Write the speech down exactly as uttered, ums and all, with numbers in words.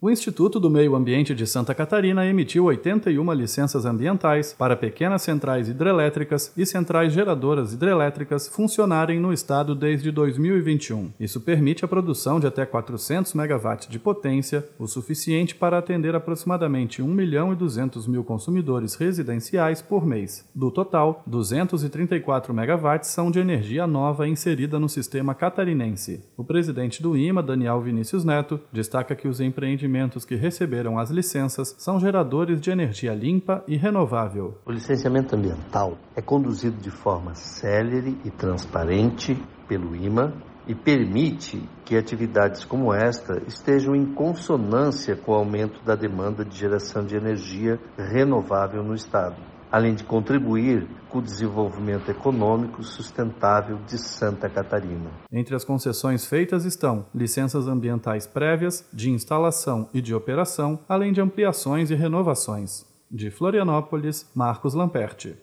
O Instituto do Meio Ambiente de Santa Catarina emitiu oitenta e uma licenças ambientais para pequenas centrais hidrelétricas e centrais geradoras hidrelétricas funcionarem no estado desde dois mil e vinte e um. Isso permite a produção de até quatrocentos megawatts de potência, o suficiente para atender aproximadamente um milhão e duzentos mil consumidores residenciais por mês. Do total, duzentos e trinta e quatro megawatts são de energia nova inserida no sistema catarinense. O presidente do I M A, Daniel Vinícius Neto, destaca que os empreendimentos que receberam as licenças são geradores de energia limpa e renovável. O licenciamento ambiental é conduzido de forma célere e transparente pelo I M A e permite que atividades como esta estejam em consonância com o aumento da demanda de geração de energia renovável no Estado, além de contribuir com o desenvolvimento econômico sustentável de Santa Catarina. Entre as concessões feitas estão licenças ambientais prévias, de instalação e de operação, além de ampliações e renovações. De Florianópolis, Marcos Lamperti.